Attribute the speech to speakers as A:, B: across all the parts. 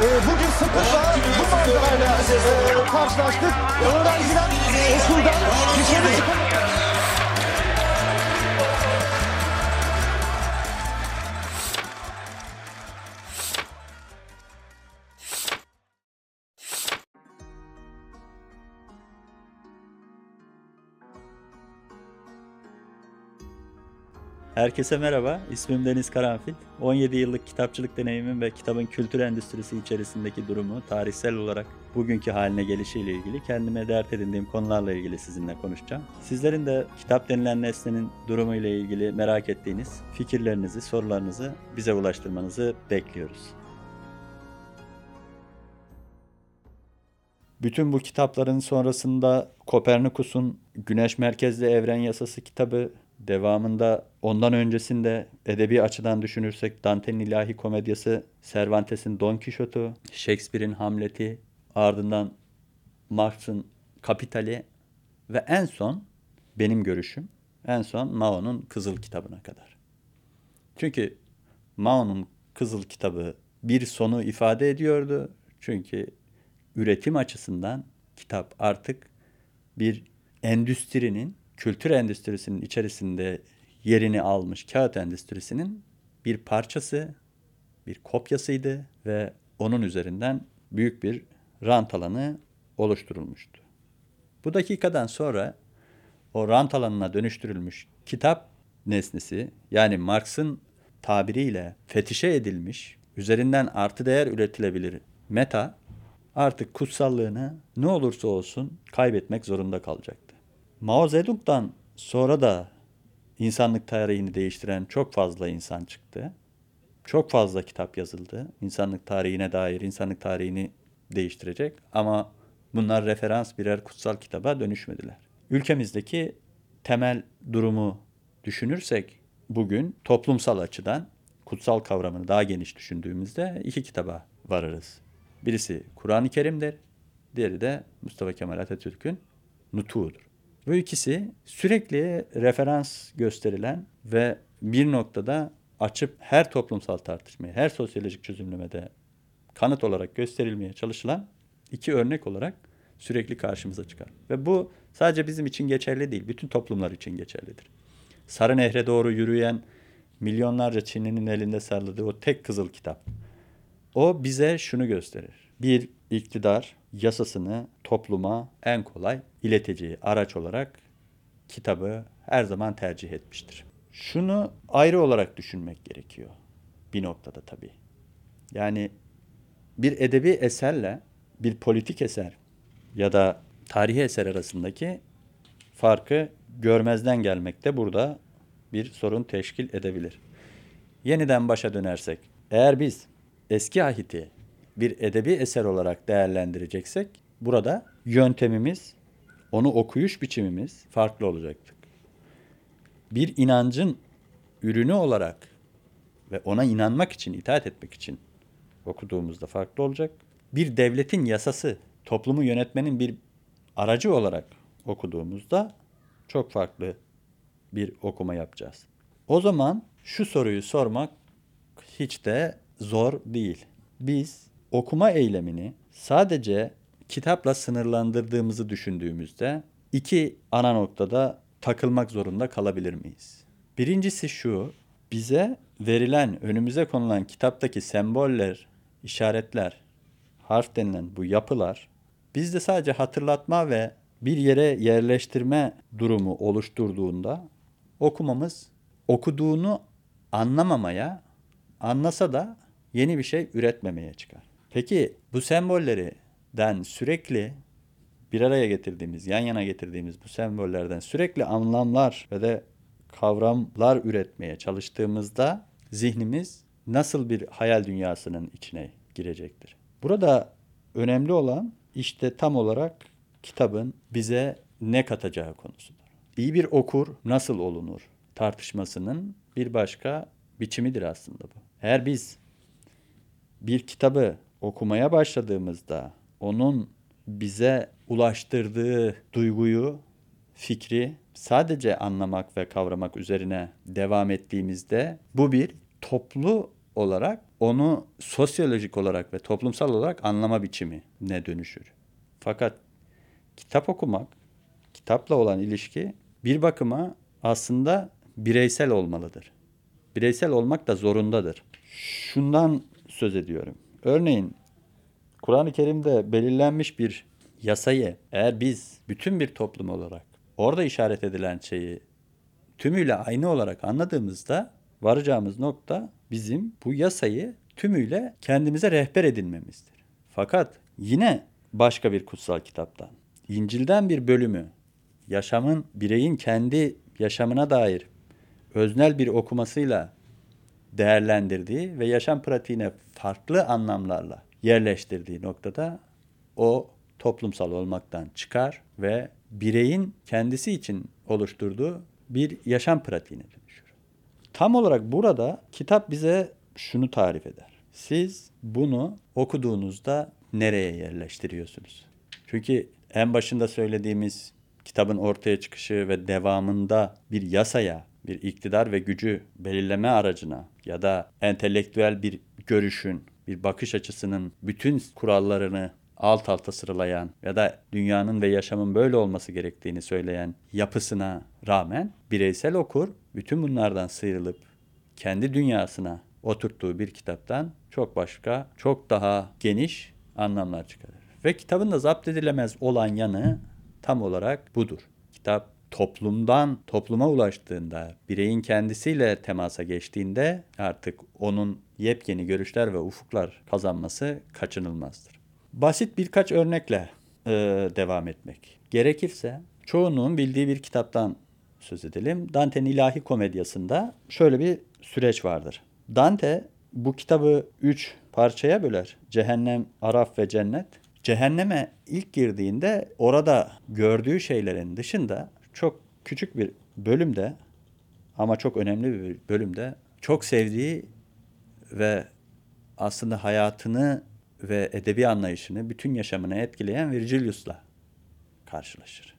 A: Bugün sıklıkla bu manzarayla karşılaştık. Öğrenciler okuldan dışarı çıkıp...
B: Herkese merhaba, ismim Deniz Karanfil. 17 yıllık kitapçılık deneyimim ve kitabın kültür endüstrisi içerisindeki durumu, tarihsel olarak bugünkü haline gelişiyle ilgili kendime dert edindiğim konularla ilgili sizinle konuşacağım. Sizlerin de kitap denilen nesnenin durumuyla ilgili merak ettiğiniz fikirlerinizi, sorularınızı bize ulaştırmanızı bekliyoruz. Bütün bu kitapların sonrasında Kopernikus'un Güneş Merkezli Evren Yasası kitabı, devamında ondan öncesinde edebi açıdan düşünürsek Dante'nin İlahi Komedyası, Cervantes'in Don Quixote'u, Shakespeare'in Hamlet'i, ardından Marx'ın Kapital'i ve en son benim görüşüm, en son Mao'nun Kızıl Kitabı'na kadar. Çünkü Mao'nun Kızıl Kitabı bir sonu ifade ediyordu. Çünkü üretim açısından kitap artık bir endüstrinin, kültür endüstrisinin içerisinde yerini almış kağıt endüstrisinin bir parçası, bir kopyasıydı ve onun üzerinden büyük bir rant alanı oluşturulmuştu. Bu dakikadan sonra o rant alanına dönüştürülmüş kitap nesnesi, yani Marx'ın tabiriyle fetişe edilmiş, üzerinden artı değer üretilebilir meta, artık kutsallığını ne olursa olsun kaybetmek zorunda kalacaktı. Mao Zedong'dan sonra da insanlık tarihini değiştiren çok fazla insan çıktı. Çok fazla kitap yazıldı. İnsanlık tarihine dair, insanlık tarihini değiştirecek. Ama bunlar referans birer kutsal kitaba dönüşmediler. Ülkemizdeki temel durumu düşünürsek bugün toplumsal açıdan kutsal kavramını daha geniş düşündüğümüzde iki kitaba varırız. Birisi Kur'an-ı Kerim'dir, diğeri de Mustafa Kemal Atatürk'ün Nutuk'udur. Bu ikisi sürekli referans gösterilen ve bir noktada açıp her toplumsal tartışmaya, her sosyolojik çözümlemede kanıt olarak gösterilmeye çalışılan iki örnek olarak sürekli karşımıza çıkar. Ve bu sadece bizim için geçerli değil, bütün toplumlar için geçerlidir. Sarı Nehre doğru yürüyen milyonlarca Çinli'nin elinde salladığı o tek kızıl kitap. O bize şunu gösterir. Bir iktidar yasasını topluma en kolay ileteceği araç olarak kitabı her zaman tercih etmiştir. Şunu ayrı olarak düşünmek gerekiyor bir noktada tabii. Yani bir edebi eserle bir politik eser ya da tarihi eser arasındaki farkı görmezden gelmek de burada bir sorun teşkil edebilir. Yeniden başa dönersek, eğer biz eski ahiti bir edebi eser olarak değerlendireceksek, burada yöntemimiz, onu okuyuş biçimimiz farklı olacaktır. Bir inancın ürünü olarak ve ona inanmak için, itaat etmek için okuduğumuzda farklı olacak. Bir devletin yasası, toplumu yönetmenin bir aracı olarak okuduğumuzda çok farklı bir okuma yapacağız. O zaman şu soruyu sormak hiç de zor değil. Biz okuma eylemini sadece kitapla sınırlandırdığımızı düşündüğümüzde iki ana noktada takılmak zorunda kalabilir miyiz? Birincisi şu, bize verilen, önümüze konulan kitaptaki semboller, işaretler, harf denilen bu yapılar, bizde sadece hatırlatma ve bir yere yerleştirme durumu oluşturduğunda okumamız okuduğunu anlamamaya, anlasa da yeni bir şey üretmemeye çıkar. Peki bu sembollerden sürekli bir araya getirdiğimiz, yan yana getirdiğimiz bu sembollerden sürekli anlamlar ve de kavramlar üretmeye çalıştığımızda zihnimiz nasıl bir hayal dünyasının içine girecektir? Burada önemli olan işte tam olarak kitabın bize ne katacağı konusudur. İyi bir okur nasıl olunur tartışmasının bir başka biçimidir aslında bu. Eğer biz bir kitabı okumaya başladığımızda onun bize ulaştırdığı duyguyu, fikri sadece anlamak ve kavramak üzerine devam ettiğimizde bu bir toplu olarak onu sosyolojik olarak ve toplumsal olarak anlama biçimine dönüşür. Fakat kitap okumak, kitapla olan ilişki bir bakıma aslında bireysel olmalıdır. Bireysel olmak da zorundadır. Şundan söz ediyorum. Örneğin Kur'an-ı Kerim'de belirlenmiş bir yasayı eğer biz bütün bir toplum olarak orada işaret edilen şeyi tümüyle aynı olarak anladığımızda varacağımız nokta bizim bu yasayı tümüyle kendimize rehber edinmemizdir. Fakat yine başka bir kutsal kitaptan, İncil'den bir bölümü, bireyin kendi yaşamına dair öznel bir okumasıyla değerlendirdiği ve yaşam pratiğine farklı anlamlarla yerleştirdiği noktada o toplumsal olmaktan çıkar ve bireyin kendisi için oluşturduğu bir yaşam pratiğine dönüşür. Tam olarak burada kitap bize şunu tarif eder. Siz bunu okuduğunuzda nereye yerleştiriyorsunuz? Çünkü en başında söylediğimiz kitabın ortaya çıkışı ve devamında bir yasaya, bir iktidar ve gücü belirleme aracına ya da entelektüel bir görüşün, bir bakış açısının bütün kurallarını alt alta sıralayan ya da dünyanın ve yaşamın böyle olması gerektiğini söyleyen yapısına rağmen bireysel okur bütün bunlardan sıyrılıp kendi dünyasına oturttuğu bir kitaptan çok başka, çok daha geniş anlamlar çıkarır. Ve kitabın da zapt edilemez olan yanı tam olarak budur. Kitap toplumdan topluma ulaştığında, bireyin kendisiyle temasa geçtiğinde artık onun yepyeni görüşler ve ufuklar kazanması kaçınılmazdır. Basit birkaç örnekle devam etmek gerekirse çoğunun bildiği bir kitaptan söz edelim. Dante'nin İlahi Komedyası'nda şöyle bir süreç vardır. Dante bu kitabı 3 parçaya böler. Cehennem, Araf ve Cennet. Cehenneme ilk girdiğinde orada gördüğü şeylerin dışında çok küçük bir bölümde ama çok önemli bir bölümde çok sevdiği ve aslında hayatını ve edebi anlayışını, bütün yaşamını etkileyen Virgilius'la karşılaşır.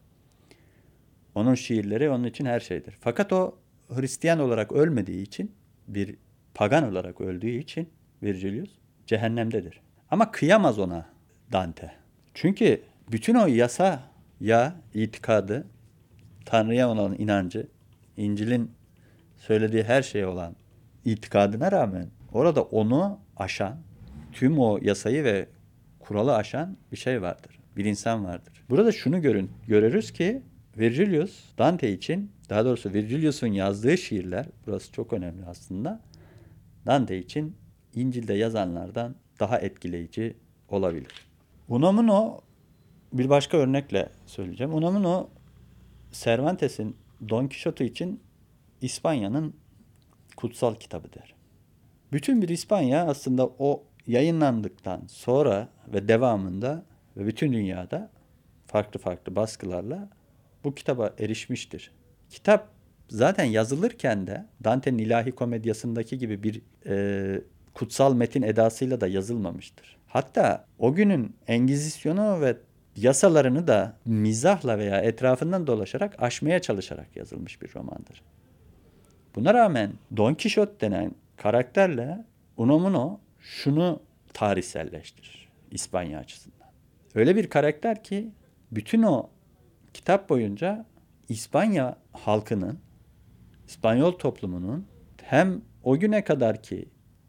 B: Onun şiirleri onun için her şeydir. Fakat o Hristiyan olarak ölmediği için, bir pagan olarak öldüğü için Virgilius cehennemdedir. Ama kıyamaz ona Dante. Çünkü bütün o yasaya itikadı, Tanrı'ya olan inancı, İncil'in söylediği her şey olan itikadına rağmen orada onu aşan, tüm o yasayı ve kuralı aşan bir şey vardır. Bir insan vardır. Burada şunu görürüz ki Virgilius, Dante için, daha doğrusu Virgilius'un yazdığı şiirler, burası çok önemli aslında, Dante için İncil'de yazanlardan daha etkileyici olabilir. Unamuno, bir başka örnekle söyleyeceğim. Unamuno, Cervantes'in Don Quixote için İspanya'nın kutsal kitabıdır. Bütün bir İspanya aslında o yayınlandıktan sonra ve devamında ve bütün dünyada farklı farklı baskılarla bu kitaba erişmiştir. Kitap zaten yazılırken de Dante'nin İlahi Komedyası'ndaki gibi bir kutsal metin edasıyla da yazılmamıştır. Hatta o günün Engizisyonu ve yasalarını da mizahla veya etrafından dolaşarak aşmaya çalışarak yazılmış bir romandır. Buna rağmen Don Quixote denen karakterle Unamuno şunu tarihselleştirir İspanya açısından. Öyle bir karakter ki bütün o kitap boyunca İspanya halkının, İspanyol toplumunun hem o güne kadarki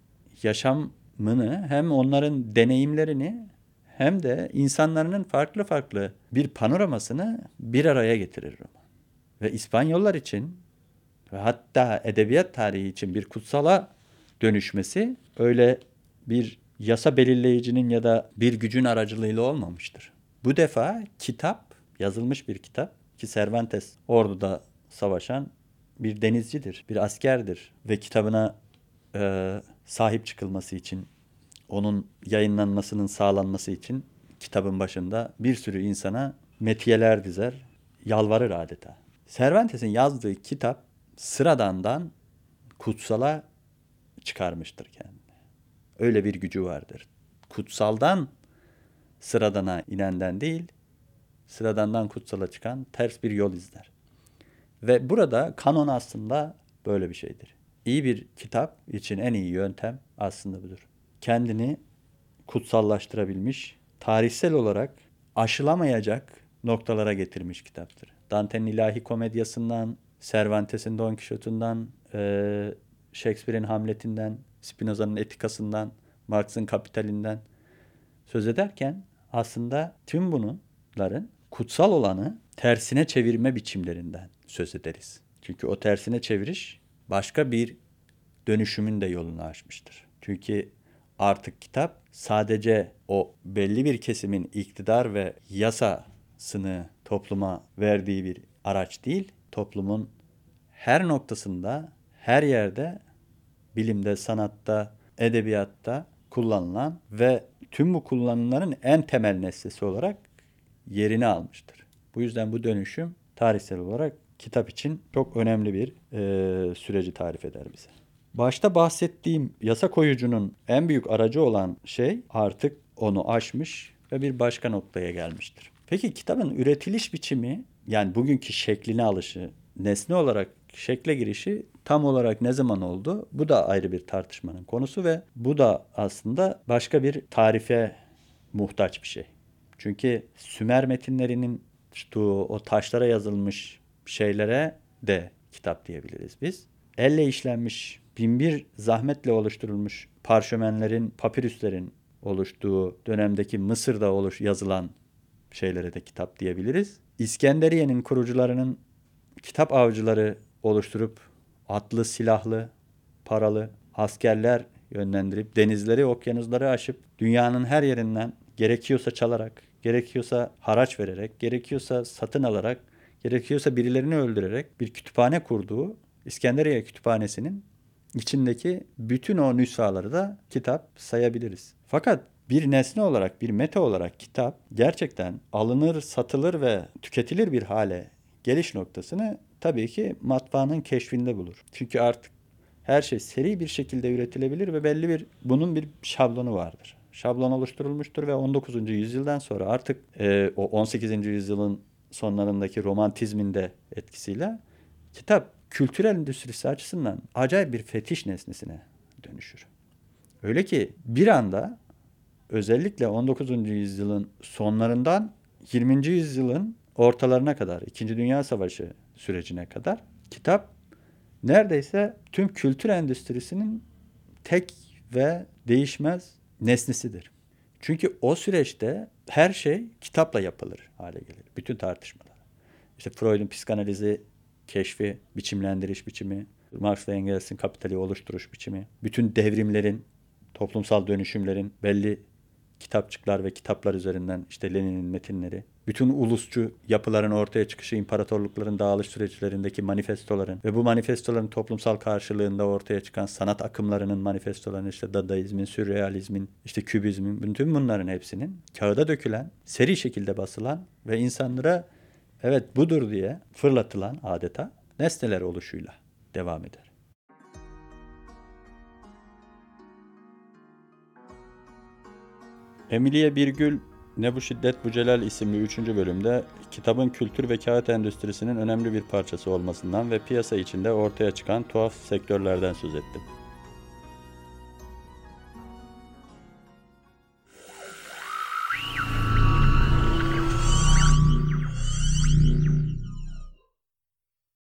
B: yaşamını hem onların deneyimlerini hem de insanların farklı farklı bir panoramasını bir araya getirir roman. Ve İspanyollar için ve hatta edebiyat tarihi için bir kutsala dönüşmesi öyle bir yasa belirleyicinin ya da bir gücün aracılığıyla olmamıştır. Bu defa kitap, yazılmış bir kitap ki Cervantes orduda savaşan bir denizcidir, bir askerdir ve kitabına sahip çıkılması için, onun yayınlanmasının sağlanması için kitabın başında bir sürü insana metiyeler dizer, yalvarır adeta. Cervantes'in yazdığı kitap sıradandan kutsala çıkarmıştır kendini. Öyle bir gücü vardır. Kutsaldan sıradana inenden değil, sıradandan kutsala çıkan ters bir yol izler. Ve burada kanon aslında böyle bir şeydir. İyi bir kitap için en iyi yöntem aslında budur. Kendini kutsallaştırabilmiş, tarihsel olarak aşılamayacak noktalara getirmiş kitaptır. Dante'nin İlahi Komedyası'ndan, Cervantes'in Don Quixote'undan, Shakespeare'in Hamlet'inden, Spinoza'nın Etikası'ndan, Marx'ın Kapital'inden söz ederken aslında tüm bunların kutsal olanı tersine çevirme biçimlerinden söz ederiz. Çünkü o tersine çeviriş başka bir dönüşümün de yolunu açmıştır. Çünkü artık kitap sadece o belli bir kesimin iktidar ve yasasını topluma verdiği bir araç değil, toplumun her noktasında, her yerde, bilimde, sanatta, edebiyatta kullanılan ve tüm bu kullanımların en temel nesnesi olarak yerini almıştır. Bu yüzden bu dönüşüm tarihsel olarak kitap için çok önemli bir süreci tarif eder bize. Başta bahsettiğim yasa koyucunun en büyük aracı olan şey artık onu aşmış ve bir başka noktaya gelmiştir. Peki kitabın üretiliş biçimi, yani bugünkü şekline alışı, nesne olarak şekle girişi tam olarak ne zaman oldu? Bu da ayrı bir tartışmanın konusu ve bu da aslında başka bir tarife muhtaç bir şey. Çünkü Sümer metinlerinin tuttuğu o taşlara yazılmış şeylere de kitap diyebiliriz biz. Elle işlenmiş, binbir zahmetle oluşturulmuş parşömenlerin, papirüslerin oluştuğu dönemdeki Mısır'da yazılan şeylere de kitap diyebiliriz. İskenderiye'nin kurucularının kitap avcıları oluşturup atlı, silahlı, paralı askerler yönlendirip denizleri, okyanusları aşıp dünyanın her yerinden gerekiyorsa çalarak, gerekiyorsa haraç vererek, gerekiyorsa satın alarak, gerekiyorsa birilerini öldürerek bir kütüphane kurduğu İskenderiye Kütüphanesi'nin içindeki bütün o nüshaları da kitap sayabiliriz. Fakat bir nesne olarak, bir meta olarak kitap gerçekten alınır, satılır ve tüketilir bir hale geliş noktasını tabii ki matbaanın keşfinde bulur. Çünkü artık her şey seri bir şekilde üretilebilir ve bunun bir şablonu vardır. Şablon oluşturulmuştur ve 19. yüzyıldan sonra artık o 18. yüzyılın sonlarındaki romantizmin de etkisiyle kitap kültürel endüstrisi açısından acayip bir fetiş nesnesine dönüşür. Öyle ki bir anda özellikle 19. yüzyılın sonlarından 20. yüzyılın ortalarına kadar, 2. Dünya Savaşı sürecine kadar kitap neredeyse tüm kültür endüstrisinin tek ve değişmez nesnesidir. Çünkü o süreçte her şey kitapla yapılır hale gelir. Bütün tartışmalar. İşte Freud'un psikanalizi, keşfi, biçimlendiriş biçimi, Marx ve Engels'in kapitali oluşturuş biçimi, bütün devrimlerin, toplumsal dönüşümlerin belli kitapçıklar ve kitaplar üzerinden işte Lenin'in metinleri, bütün ulusçu yapıların ortaya çıkışı, imparatorlukların dağılış süreçlerindeki manifestoların ve bu manifestoların toplumsal karşılığında ortaya çıkan sanat akımlarının manifestolarının işte Dadaizmin, Sürrealizmin, işte Kübizmin, bütün bunların hepsinin kağıda dökülen, seri şekilde basılan ve insanlara evet budur diye fırlatılan adeta nesneler oluşuyla devam eder. Emilie Birgül Ne Bu Şiddet Bu Celal isimli 3. bölümde kitabın kültür ve kağıt endüstrisinin önemli bir parçası olmasından ve piyasa içinde ortaya çıkan tuhaf sektörlerden söz ettim.